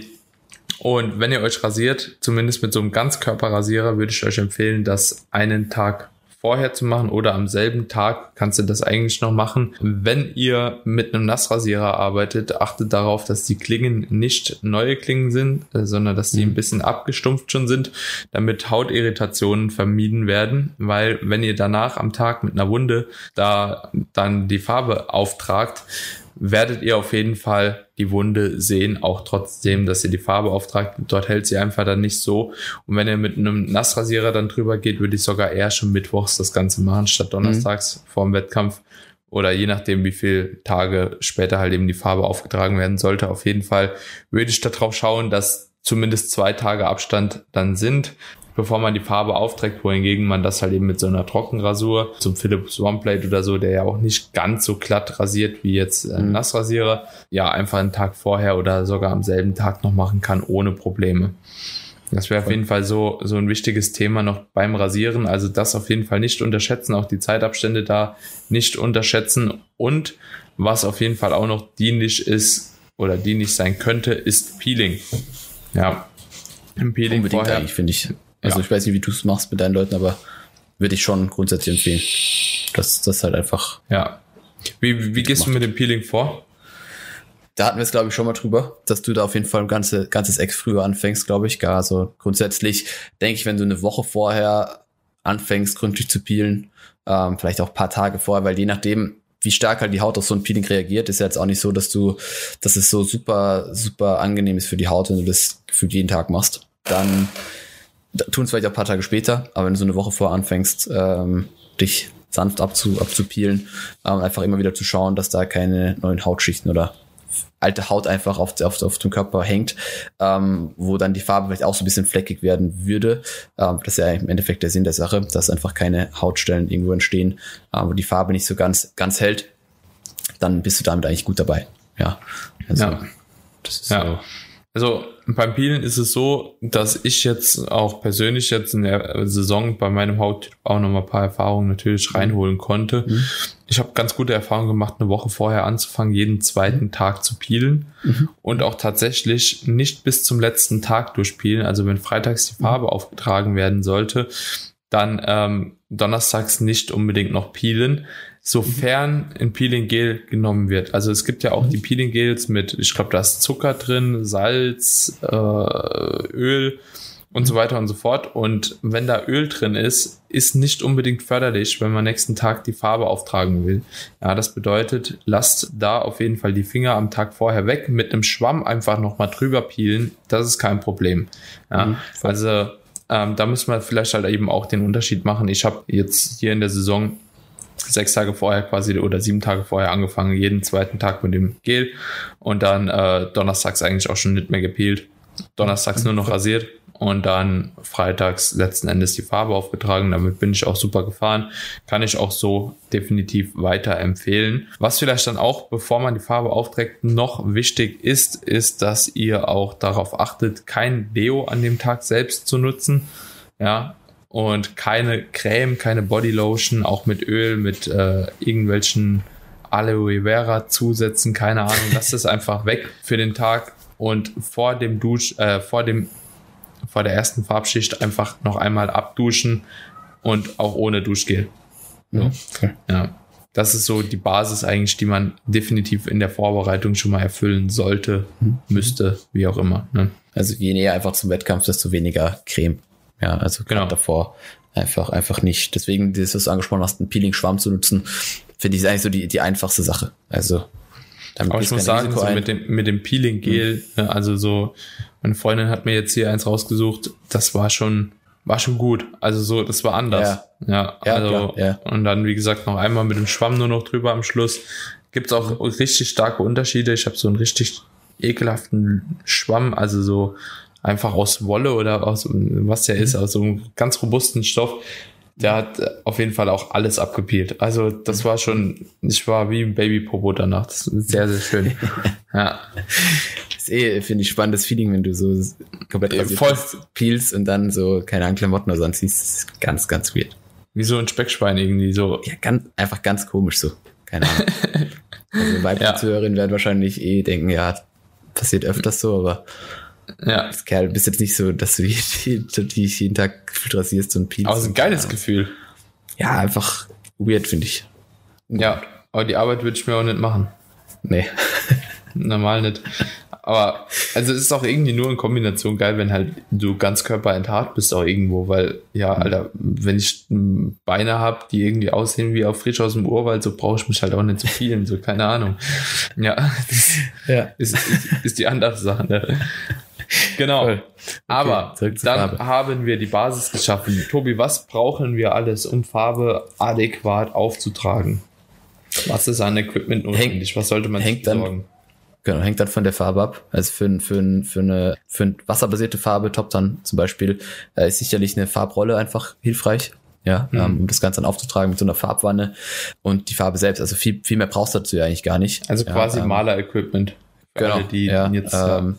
Und wenn ihr euch rasiert, zumindest mit so einem Ganzkörperrasierer, würde ich euch empfehlen, das einen Tag vorher zu machen oder am selben Tag kannst du das eigentlich noch machen. Wenn ihr mit einem Nassrasierer arbeitet, achtet darauf, dass die Klingen nicht neue Klingen sind, sondern dass die ein bisschen abgestumpft schon sind, damit Hautirritationen vermieden werden, weil wenn ihr danach am Tag mit einer Wunde da dann die Farbe auftragt, werdet ihr auf jeden Fall die Wunde sehen, auch trotzdem, dass ihr die Farbe auftragt. Dort hält sie einfach dann nicht so. Und wenn ihr mit einem Nassrasierer dann drüber geht, würde ich sogar eher schon mittwochs das Ganze machen, statt donnerstags mhm. vor dem Wettkampf. Oder je nachdem, wie viele Tage später halt eben die Farbe aufgetragen werden sollte. Auf jeden Fall würde ich darauf schauen, dass zumindest zwei Tage Abstand dann sind, bevor man die Farbe aufträgt, wohingegen man das halt eben mit so einer Trockenrasur, zum Philips One Blade oder so, der ja auch nicht ganz so glatt rasiert wie jetzt ein mhm. Nassrasierer, ja einfach einen Tag vorher oder sogar am selben Tag noch machen kann, ohne Probleme. Das wäre auf jeden Fall so so ein wichtiges Thema noch beim Rasieren, also das auf jeden Fall nicht unterschätzen, auch die Zeitabstände da nicht unterschätzen. Und was auf jeden Fall auch noch dienlich ist oder dienlich sein könnte, ist Peeling. Ja, im Peeling unbedingt vorher, eigentlich, finde ich. Also ja. ich weiß nicht, wie du es machst mit deinen Leuten, aber würde ich schon grundsätzlich empfehlen. Das das halt einfach. Ja. Wie, wie gehst du mit dem Peeling vor? Da hatten wir es, glaube ich, schon mal drüber, dass du da auf jeden Fall ein ganze, ganzes Eck früher anfängst, glaube ich. Gar also grundsätzlich denke ich, wenn du eine Woche vorher anfängst, gründlich zu peelen, ähm, vielleicht auch ein paar Tage vorher, weil je nachdem, wie stark halt die Haut auf so ein Peeling reagiert, ist ja jetzt auch nicht so, dass du, dass es so super, super angenehm ist für die Haut, wenn du das gefühlt jeden Tag machst. Dann tun es vielleicht auch ein paar Tage später, aber wenn du so eine Woche vorher anfängst, ähm, dich sanft abzu, abzupeelen, ähm, einfach immer wieder zu schauen, dass da keine neuen Hautschichten oder alte Haut einfach auf, auf, auf dem Körper hängt, ähm, wo dann die Farbe vielleicht auch so ein bisschen fleckig werden würde. Ähm, das ist ja im Endeffekt der Sinn der Sache, dass einfach keine Hautstellen irgendwo entstehen, äh, wo die Farbe nicht so ganz, ganz hält. Dann bist du damit eigentlich gut dabei. Ja, also ja. das ist ja. so. Also beim Peelen ist es so, dass ich jetzt auch persönlich jetzt in der Saison bei meinem Hauttyp auch noch mal ein paar Erfahrungen natürlich reinholen konnte. Mhm. Ich habe ganz gute Erfahrungen gemacht, eine Woche vorher anzufangen, jeden zweiten mhm. Tag zu peelen mhm. und auch tatsächlich nicht bis zum letzten Tag durchpeelen. Also wenn freitags die Farbe mhm. aufgetragen werden sollte, dann ähm, donnerstags nicht unbedingt noch peelen, sofern ein Peeling-Gel genommen wird. Also es gibt ja auch die Peeling-Gels mit, ich glaube, da ist Zucker drin, Salz, äh, Öl und so weiter und so fort. Und wenn da Öl drin ist, ist nicht unbedingt förderlich, wenn man nächsten Tag die Farbe auftragen will. Ja, das bedeutet, lasst da auf jeden Fall die Finger am Tag vorher weg, mit einem Schwamm einfach nochmal drüber peelen. Das ist kein Problem. Ja, mhm. also ähm, da müssen wir vielleicht halt eben auch den Unterschied machen. Ich habe jetzt hier in der Saison sechs Tage vorher quasi oder sieben Tage vorher angefangen, jeden zweiten Tag mit dem Gel und dann äh, donnerstags eigentlich auch schon nicht mehr gepeelt. Donnerstags nur noch rasiert und dann freitags letzten Endes die Farbe aufgetragen. Damit bin ich auch super gefahren. Kann ich auch so definitiv weiterempfehlen. Was vielleicht dann auch, bevor man die Farbe aufträgt, noch wichtig ist, ist, dass ihr auch darauf achtet, kein Deo an dem Tag selbst zu nutzen. Ja, und keine Creme, keine Bodylotion, auch mit Öl, mit äh, irgendwelchen Aloe Vera Zusätzen, keine Ahnung. Lasst es einfach weg für den Tag und vor dem Dusch, äh, vor dem, vor der ersten Farbschicht einfach noch einmal abduschen und auch ohne Duschgel. So. Okay. Ja, das ist so die Basis eigentlich, die man definitiv in der Vorbereitung schon mal erfüllen sollte, mhm. müsste, wie auch immer. Ne? Also je näher einfach zum Wettkampf, desto weniger Creme. Ja, also genau davor einfach einfach nicht. Deswegen, das, was du angesprochen hast, einen Peeling-Schwamm zu nutzen, finde ich eigentlich so die die einfachste Sache. Also damit aber ich muss sagen, so mit dem mit dem Peeling-Gel, mhm. also so, meine Freundin hat mir jetzt hier eins rausgesucht, das war schon war schon gut. Also so, das war anders. Ja, ja, ja also klar, ja. Und dann wie gesagt noch einmal mit dem Schwamm nur noch drüber am Schluss. Gibt's auch mhm. richtig starke Unterschiede. Ich habe so einen richtig ekelhaften Schwamm, also so einfach aus Wolle oder aus, was der ist, aus so einem ganz robusten Stoff. Der hat auf jeden Fall auch alles abgepeelt. Also das war schon, ich war wie ein Babypopo danach. Das ist sehr, sehr schön. Ja. Das ist eh, finde ich, spannendes Feeling, wenn du so komplett rasiert peelst und dann so, keine Ahnung, Klamotten oder so anziehst. Das ist ganz, ganz weird. Wie so ein Speckschwein irgendwie so. Ja, ganz, einfach ganz komisch so. Keine Ahnung. Also weibliche ja. Zuhörerinnen werden wahrscheinlich eh denken, ja, passiert öfters so, aber ja. Das Kerl, bist jetzt nicht so, dass du dich jeden Tag gefühlt rasierst und peelst. Aber es ist ein geiles Gefühl. Ja, einfach weird, finde ich. Ja, aber die Arbeit würde ich mir auch nicht machen. Nee. Normal nicht. Aber, also es ist auch irgendwie nur in Kombination geil, wenn halt du ganz körperenthaart bist auch irgendwo, weil, ja, Alter, wenn ich Beine habe, die irgendwie aussehen wie auch frisch aus dem Urwald, so brauche ich mich halt auch nicht zu peelen, so, keine Ahnung. Ja, das ja. Ist, ist, ist die andere Sache, ne? Genau. Okay. Aber dann Farbe. Haben wir die Basis geschaffen. Tobi, was brauchen wir alles, um Farbe adäquat aufzutragen? Was ist an Equipment notwendig? Hängt, was sollte man sich besorgen? Genau, hängt dann von der Farbe ab. Also für, für, für, eine, für eine wasserbasierte Farbe, Top Tan zum Beispiel, äh, ist sicherlich eine Farbrolle einfach hilfreich. Ja, mhm. ähm, um das Ganze dann aufzutragen mit so einer Farbwanne und die Farbe selbst. Also viel, viel mehr brauchst du dazu ja eigentlich gar nicht. Also quasi ja, ähm, Maler-Equipment. Genau, alle, die ja, jetzt ähm,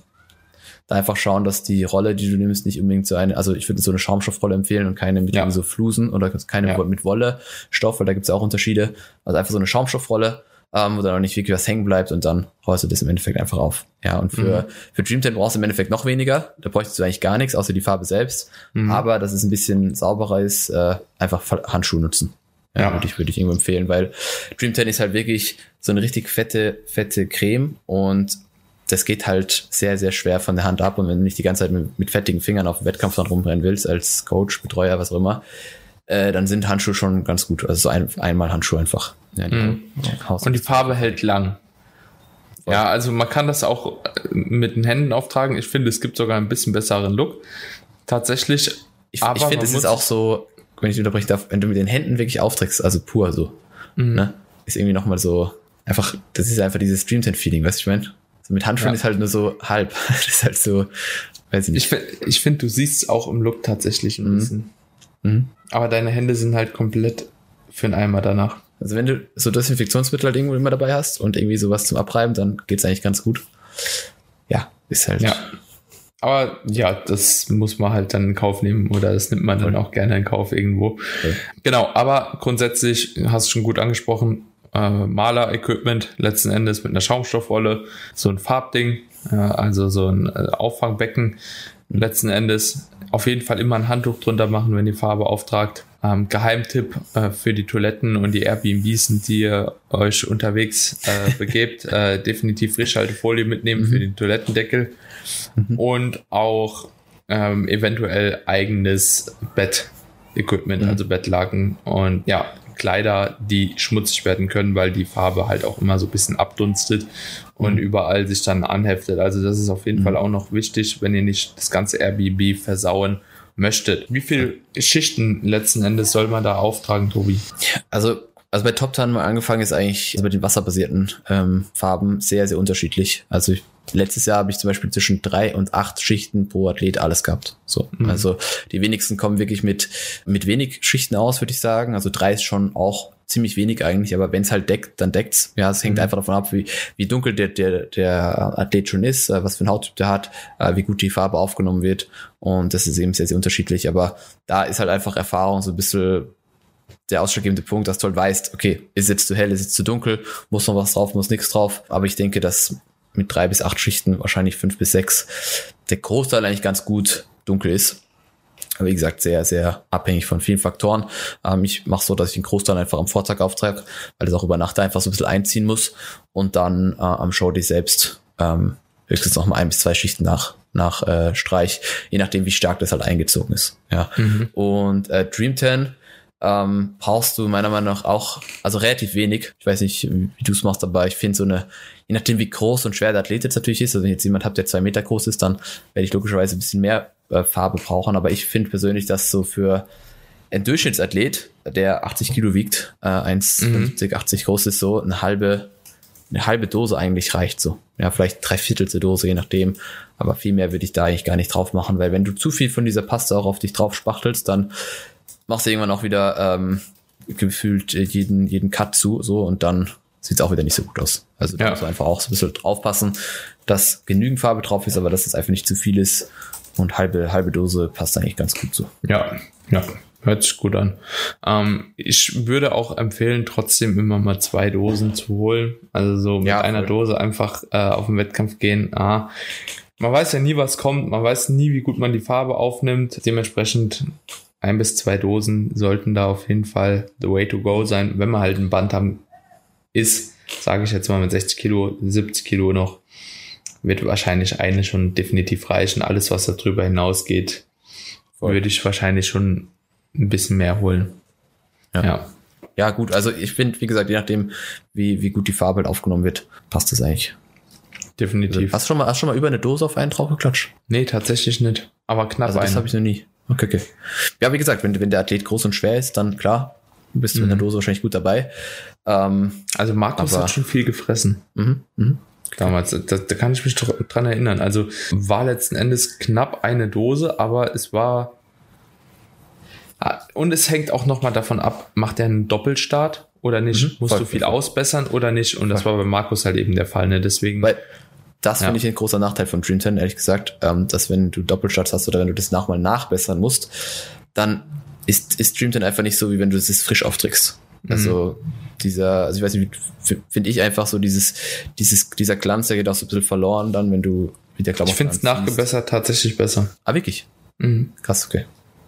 da einfach schauen, dass die Rolle, die du nimmst, nicht unbedingt so eine, also ich würde so eine Schaumstoffrolle empfehlen und keine mit ja. so Flusen oder keine ja. mit Wolle-Stoff, weil da gibt es ja auch Unterschiede. Also einfach so eine Schaumstoffrolle, ähm, wo dann auch nicht wirklich was hängen bleibt und dann rollst du das im Endeffekt einfach auf. Ja, und für, mhm. für Dream Tan brauchst du im Endeffekt noch weniger. Da bräuchtest du eigentlich gar nichts, außer die Farbe selbst. Mhm. Aber dass es ein bisschen sauberer ist, äh, einfach Handschuhe nutzen. Ja, Ja. würde ich, würde ich irgendwo empfehlen, weil Dream zehn ist halt wirklich so eine richtig fette, fette Creme und das geht halt sehr, sehr schwer von der Hand ab und wenn du nicht die ganze Zeit mit, mit fettigen Fingern auf dem Wettkampf dann rumrennen willst, als Coach, Betreuer, was auch immer, äh, dann sind Handschuhe schon ganz gut. Also so ein, einmal Handschuhe einfach. Ja, die Mhm. Und die Farbe hält lang. Ja, also man kann das auch mit den Händen auftragen. Ich finde, es gibt sogar ein bisschen besseren Look. Tatsächlich. Ich, aber ich finde, man es muss- ist auch so, wenn ich unterbrechen darf, wenn du mit den Händen wirklich aufträgst, also pur so, Mhm. ne, ist irgendwie nochmal so, einfach, das ist einfach dieses Dream zehn Feeling, weißt du, ich meine? So mit Handschuhen Ja. ist halt nur so halb. Das ist halt so, weiß ich nicht. Ich, fi- ich finde, du siehst es auch im Look tatsächlich ein Mhm. bisschen. Mhm. Aber deine Hände sind halt komplett für den Eimer danach. Also wenn du so Desinfektionsmittel halt irgendwo immer dabei hast und irgendwie sowas zum Abreiben, dann geht's eigentlich ganz gut. Ja, ist halt. Ja. Aber ja, das muss man halt dann in Kauf nehmen oder das nimmt man dann auch gerne in Kauf irgendwo. Okay. Genau, aber grundsätzlich hast du schon gut angesprochen, äh, Maler-Equipment letzten Endes mit einer Schaumstoffrolle, so ein Farbding, äh, also so ein äh, Auffangbecken letzten Endes. Auf jeden Fall immer ein Handtuch drunter machen, wenn ihr Farbe auftragt. Ähm, Geheimtipp äh, für die Toiletten und die Airbnbs, die ihr euch unterwegs äh, begebt, äh, definitiv Frischhaltefolie mitnehmen Mhm. für den Toilettendeckel Mhm. und auch ähm, eventuell eigenes Bett-Equipment, Mhm. also Bettlaken und ja, Kleider, die schmutzig werden können, weil die Farbe halt auch immer so ein bisschen abdunstet und Mhm. überall sich dann anheftet. Also das ist auf jeden Mhm. Fall auch noch wichtig, wenn ihr nicht das ganze Airbnb versauen möchtet. Wie viele Schichten letzten Endes soll man da auftragen, Tobi? Also, also bei Top Tan mal angefangen ist eigentlich also mit den wasserbasierten ähm, Farben sehr, sehr unterschiedlich. Also ich, letztes Jahr habe ich zum Beispiel zwischen drei und acht Schichten pro Athlet alles gehabt. So, Mhm. also die wenigsten kommen wirklich mit mit wenig Schichten aus, würde ich sagen. Also drei ist schon auch ziemlich wenig eigentlich, aber wenn es halt deckt, dann deckt's. Ja, es hängt Mhm. einfach davon ab, wie wie dunkel der der der Athlet schon ist, äh, was für ein Hauttyp der hat, äh, wie gut die Farbe aufgenommen wird und das ist eben sehr, sehr unterschiedlich. Aber da ist halt einfach Erfahrung so ein bisschen der ausschlaggebende Punkt, dass du halt weißt, okay, ist jetzt zu hell, ist jetzt zu dunkel, muss noch was drauf, muss nichts drauf. Aber ich denke, dass mit drei bis acht Schichten, wahrscheinlich fünf bis sechs, der Großteil eigentlich ganz gut dunkel ist. Aber wie gesagt, sehr, sehr abhängig von vielen Faktoren. Ähm, ich mache so, dass ich den Großteil einfach am Vortag auftrage, weil es auch über Nacht einfach so ein bisschen einziehen muss und dann äh, am Showday selbst ähm, höchstens noch mal ein bis zwei Schichten nach nach äh, Streich, je nachdem, wie stark das halt eingezogen ist. Ja. Mhm. Und äh, Dream zehn ähm, brauchst du meiner Meinung nach auch, also relativ wenig. Ich weiß nicht, wie, wie du es machst, aber ich finde so eine, je nachdem, wie groß und schwer der Athlet jetzt natürlich ist, also wenn ich jetzt jemand habt, der zwei Meter groß ist, dann werde ich logischerweise ein bisschen mehr äh, Farbe brauchen. Aber ich finde persönlich, dass so für ein Durchschnittsathlet, der achtzig Kilo wiegt, äh, eins Komma fünfzig, achtzig groß ist, so eine halbe eine halbe Dose eigentlich reicht so. Ja, vielleicht drei Viertelte Dose, je nachdem. Aber viel mehr würde ich da eigentlich gar nicht drauf machen, weil wenn du zu viel von dieser Paste auch auf dich drauf spachtelst, dann machst du irgendwann auch wieder ähm, gefühlt jeden jeden Cut zu, so, und dann sieht es auch wieder nicht so gut aus. Also da Ja. musst du einfach auch so ein bisschen aufpassen, dass genügend Farbe drauf ist, aber dass es einfach nicht zu viel ist. Und halbe halbe Dose passt eigentlich ganz gut so. Ja, ja, hört sich gut an. Ähm, ich würde auch empfehlen, trotzdem immer mal zwei Dosen zu holen. Also so mit Ja, einer voll. Dose einfach äh, auf den Wettkampf gehen. Ah, man weiß ja nie, was kommt. Man weiß nie, wie gut man die Farbe aufnimmt. Dementsprechend ein bis zwei Dosen sollten da auf jeden Fall the way to go sein. Wenn man halt ein Bantam ist, sage ich jetzt mal mit sechzig Kilo, siebzig Kilo noch, wird wahrscheinlich eine schon definitiv reichen. Alles, was darüber hinausgeht, Voll. würde ich wahrscheinlich schon ein bisschen mehr holen. Ja. Ja. Ja, gut, also ich finde, wie gesagt, je nachdem, wie, wie gut die Farbe halt aufgenommen wird, passt das eigentlich. Definitiv. Hast du schon mal, hast du schon mal über eine Dose auf einen draufgeklatscht? Nee, tatsächlich nicht. Aber knapp Also das eine. habe ich noch nie. Okay, okay. Ja, wie gesagt, wenn, wenn der Athlet groß und schwer ist, dann klar, bist du Mhm. mit einer Dose wahrscheinlich gut dabei. Ähm, Also Markus Aber- hat schon viel gefressen mhm, mhm. damals. Da, da kann ich mich dr- dran erinnern. Also war letzten Endes knapp eine Dose, aber es war... Ah, und es hängt auch nochmal davon ab, macht er einen Doppelstart oder nicht? Mhm, Musst voll, du viel voll, voll. ausbessern oder nicht? Und das war bei Markus halt eben der Fall. Ne? Deswegen... Weil das Ja. finde ich ein großer Nachteil von Dream zehn, ehrlich gesagt, ähm, dass wenn du Doppelstarts hast oder wenn du das nachmal nachbessern musst, dann ist, ist Dream zehn einfach nicht so, wie wenn du es frisch aufträgst. Also dieser, also ich weiß nicht, finde ich einfach so dieses, dieses, dieser Glanz, der geht auch so ein bisschen verloren dann, wenn du wieder Klamotten ich finde es anziehst. nachgebessert tatsächlich besser. Ah, wirklich? Mhm. Krass, okay.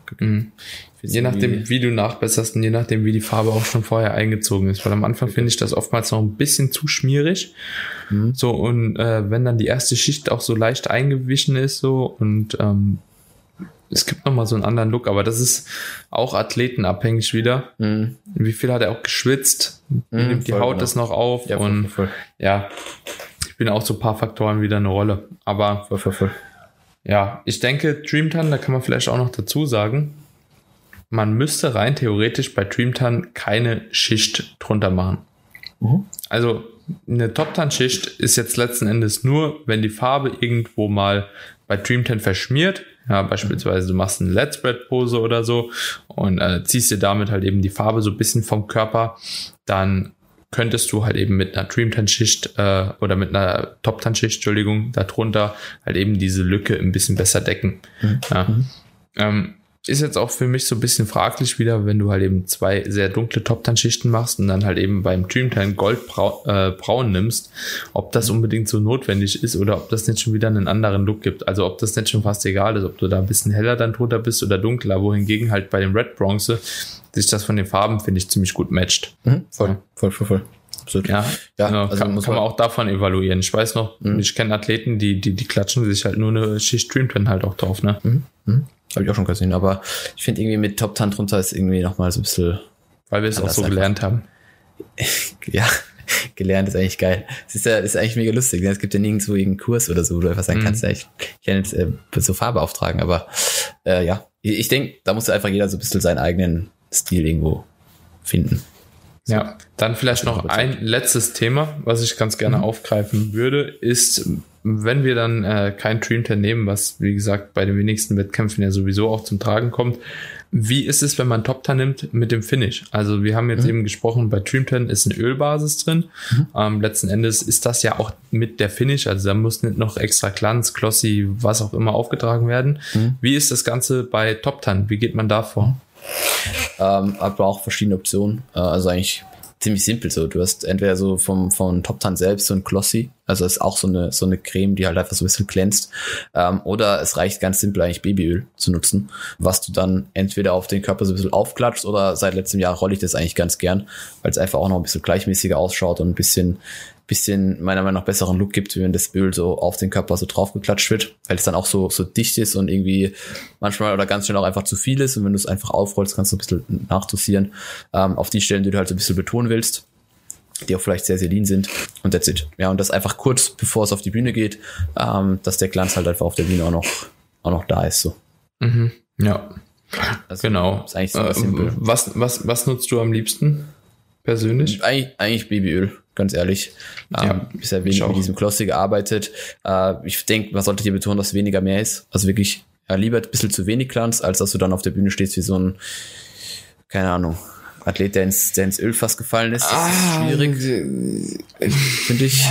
Mhm. Je nachdem, wie du nachbesserst und je nachdem, wie die Farbe auch schon vorher eingezogen ist. Weil am Anfang finde ich das oftmals noch ein bisschen zu schmierig. Mhm. So, und äh, wenn dann die erste Schicht auch so leicht eingewichen ist, so, und ähm, es gibt nochmal so einen anderen Look, aber das ist auch athletenabhängig wieder. Mhm. Wie viel hat er auch geschwitzt? Wie mhm, nimmt die Haut genau. das noch auf? Ja, und voll, voll. ja, ich bin auch so ein paar Faktoren wieder eine Rolle. Aber voll, voll, voll. ja, ich denke, Dreamtan, da kann man vielleicht auch noch dazu sagen, man müsste rein theoretisch bei Dreamtan keine Schicht drunter machen. Mhm. Also eine Top-Tan-Schicht ist jetzt letzten Endes nur, wenn die Farbe irgendwo mal bei Dreamtan verschmiert. Ja, beispielsweise du machst eine Let Spread Pose oder so und äh, ziehst dir damit halt eben die Farbe so ein bisschen vom Körper, dann könntest du halt eben mit einer Dreamtan-Schicht äh, oder mit einer Top-Tan-Schicht, Entschuldigung, darunter halt eben diese Lücke ein bisschen besser decken. Mhm. Ja. Mhm. Ähm, ist jetzt auch für mich so ein bisschen fraglich wieder, wenn du halt eben zwei sehr dunkle Top-Tan-Schichten machst und dann halt eben beim Dreamtan Goldbraun äh, Braun nimmst, ob das unbedingt so notwendig ist oder ob das nicht schon wieder einen anderen Look gibt. Also ob das nicht schon fast egal ist, ob du da ein bisschen heller dann drunter bist oder dunkler, wohingegen halt bei dem Red Bronze sich das von den Farben, finde ich, ziemlich gut matcht. Mhm, voll, ja. voll, voll, voll. Absolut. Ja, ja genau, also kann, kann man auch davon evaluieren. Ich weiß noch, mhm. ich kenne Athleten, die, die, die klatschen sich halt nur eine Schicht Dreamtan halt auch drauf, ne? Mhm. Mhm. Habe ich auch schon gesehen, aber ich finde irgendwie mit Top-Tan drunter ist irgendwie nochmal so ein bisschen... Weil wir es auch so gelernt haben. Ja, gelernt ist eigentlich geil. Es ist ja ist eigentlich mega lustig. Es gibt ja nirgendwo irgendeinen Kurs oder so, wo du einfach sagen mhm. kannst, ja, ich kann jetzt äh, so Farbe auftragen, aber äh, ja, ich denke, da muss einfach jeder so ein bisschen seinen eigenen Stil irgendwo finden. So. Ja, dann vielleicht noch ein letztes Thema, was ich ganz gerne mhm. aufgreifen würde, ist, wenn wir dann äh, kein Dreamtan nehmen, was wie gesagt bei den wenigsten Wettkämpfen ja sowieso auch zum Tragen kommt, wie ist es, wenn man Top-Tan nimmt mit dem Finish? Also wir haben jetzt mhm. eben gesprochen, bei Dreamtan ist eine Ölbasis drin. Mhm. Ähm, letzten Endes ist das ja auch mit der Finish, also da muss nicht noch extra Glanz, Glossy, was auch immer aufgetragen werden. Mhm. Wie ist das Ganze bei Top-Tan? Wie geht man da vor? Ähm, aber auch verschiedene Optionen. Äh, also eigentlich ziemlich simpel so. Du hast entweder so vom, vom Top-Tan selbst so ein Glossy, also ist auch so eine, so eine Creme, die halt einfach so ein bisschen glänzt. Ähm, oder es reicht ganz simpel eigentlich Babyöl zu nutzen, was du dann entweder auf den Körper so ein bisschen aufklatscht oder seit letztem Jahr rolle ich das eigentlich ganz gern, weil es einfach auch noch ein bisschen gleichmäßiger ausschaut und ein bisschen bisschen meiner Meinung nach besseren Look gibt, wenn das Öl so auf den Körper so draufgeklatscht wird, weil es dann auch so so dicht ist und irgendwie manchmal oder ganz schnell auch einfach zu viel ist und wenn du es einfach aufrollst, kannst du ein bisschen nachdosieren ähm, auf die Stellen, die du halt so ein bisschen betonen willst, die auch vielleicht sehr, sehr lean sind und that's it. Ja, und das einfach kurz, bevor es auf die Bühne geht, ähm, dass der Glanz halt einfach auf der Bühne auch noch auch noch da ist, so. Mhm. Ja, also, genau. Ist eigentlich so äh, simpel. Was, was, was nutzt du am liebsten persönlich? Eigentlich, eigentlich Babyöl. Ganz ehrlich, ja, ähm, bisher wenig mit diesem Glossy gearbeitet. Äh, ich denke, man sollte hier betonen, dass weniger mehr ist. Also wirklich, ja, lieber ein bisschen zu wenig Glanz, als dass du dann auf der Bühne stehst wie so ein, keine Ahnung, Athlet, der ins, der ins Ölfass gefallen ist. Das ah, ist schwierig, finde ich.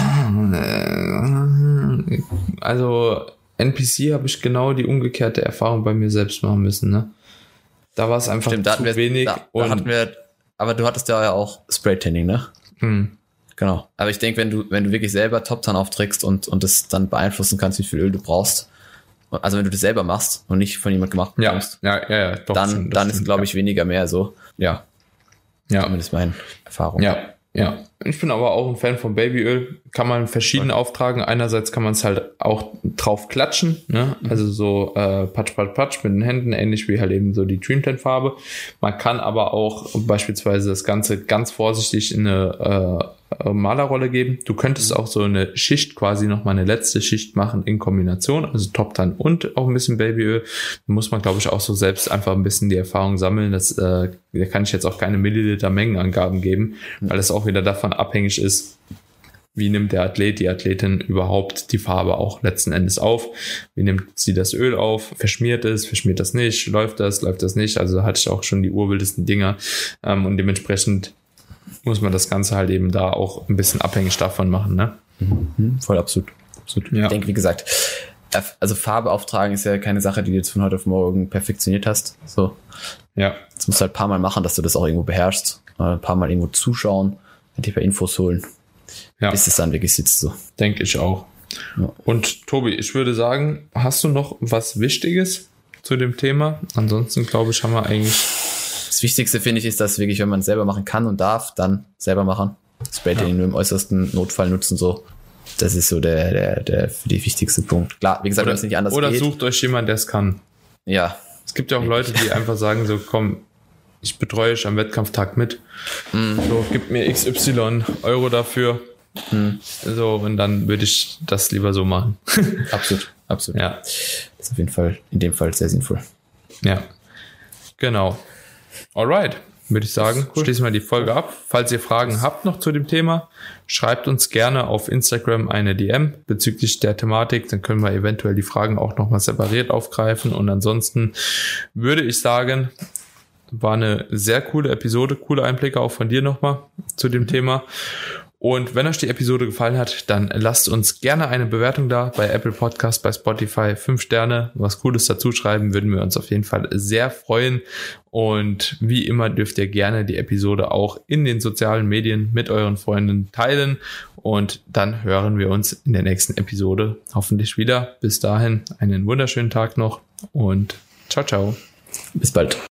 Also N P C habe ich genau die umgekehrte Erfahrung bei mir selbst machen müssen. Ne? Da war es einfach Stimmt, zu wir, wenig. Da, da hatten wir, aber du hattest ja auch Spray-Tanning, ne? Hm. Genau. Aber ich denke, wenn du, wenn du wirklich selber Top-Tan aufträgst und, und das dann beeinflussen kannst, wie viel Öl du brauchst, also wenn du das selber machst und nicht von jemand gemacht bekommst, ja, ja, ja, ja, doch, dann, schon, dann ist, glaube ich, weniger mehr so. Ja. Ja. Zumindest meine Erfahrung. Ja, ja. Ich bin aber auch ein Fan von Babyöl. Kann man verschieden okay. auftragen. Einerseits kann man es halt auch drauf klatschen, ne? Mhm. Also so äh, patsch, patsch, patsch mit den Händen, ähnlich wie halt eben so die Dreamtan-Farbe. Man kann aber auch beispielsweise das Ganze ganz vorsichtig in eine äh, Malerrolle geben. Du könntest auch so eine Schicht, quasi nochmal eine letzte Schicht machen in Kombination, also Top-Tan und auch ein bisschen Babyöl. Da muss man, glaube ich, auch so selbst einfach ein bisschen die Erfahrung sammeln. Das, äh, da kann ich jetzt auch keine Milliliter-Mengenangaben geben, weil es auch wieder davon abhängig ist, wie nimmt der Athlet, die Athletin überhaupt die Farbe auch letzten Endes auf? Wie nimmt sie das Öl auf? Verschmiert es? Verschmiert das nicht? Läuft das? Läuft das nicht? Also da hatte ich auch schon die urwildesten Dinger ähm, und dementsprechend muss man das Ganze halt eben da auch ein bisschen abhängig davon machen, ne? Mhm, voll absolut. absolut. Ja. Ich denke, wie gesagt, also Farbe auftragen ist ja keine Sache, die du jetzt von heute auf morgen perfektioniert hast. So. Ja. Das musst du halt ein paar Mal machen, dass du das auch irgendwo beherrschst. Ein paar Mal irgendwo zuschauen, dir ein paar Infos holen. Ja. Bis es dann wirklich sitzt, so. Denke ich auch. Ja. Und Tobi, ich würde sagen, hast du noch was Wichtiges zu dem Thema? Ansonsten, glaube ich, haben wir eigentlich... Das Wichtigste, finde ich, ist, dass wirklich, wenn man es selber machen kann und darf, dann selber machen. Spray-Tanning ja. nur im äußersten Notfall nutzen, so. Das ist so der, der, der für die wichtigste Punkt. Klar, wie gesagt, wenn es nicht anders oder geht. Oder sucht euch jemanden, der es kann. Ja. Es gibt ja auch Leute, die einfach sagen so, komm, ich betreue euch am Wettkampftag mit. Mm. So, gib mir X Y Euro dafür. Mm. So, und dann würde ich das lieber so machen. Absolut, absolut. Ja. Das ist auf jeden Fall, in dem Fall sehr sinnvoll. Ja. Genau. Alright. Würde ich sagen, cool. Schließen wir die Folge ab. Falls ihr Fragen habt noch zu dem Thema, schreibt uns gerne auf Instagram eine D M bezüglich der Thematik. Dann können wir eventuell die Fragen auch nochmal separiert aufgreifen. Und ansonsten würde ich sagen, war eine sehr coole Episode, coole Einblicke auch von dir nochmal zu dem Thema. Und wenn euch die Episode gefallen hat, dann lasst uns gerne eine Bewertung da bei Apple Podcast, bei Spotify, fünf Sterne, was Cooles dazu schreiben, würden wir uns auf jeden Fall sehr freuen. Und wie immer dürft ihr gerne die Episode auch in den sozialen Medien mit euren Freunden teilen. Und dann hören wir uns in der nächsten Episode hoffentlich wieder. Bis dahin einen wunderschönen Tag noch und ciao, ciao. Bis bald.